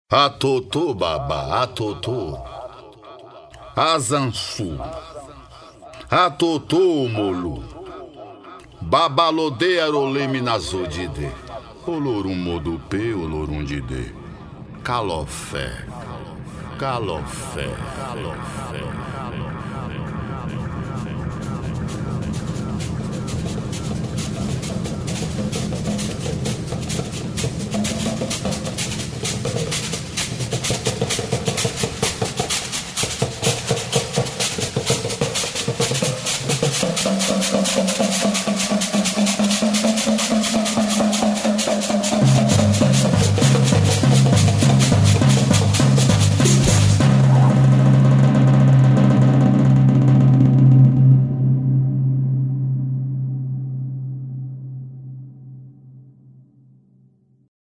Atotô, babá, atotô. Azansu. Atotô, molu. Babalode aroleme nazodide. Olorum modupe, olorum dide. Calofé. Calofé. Calofé.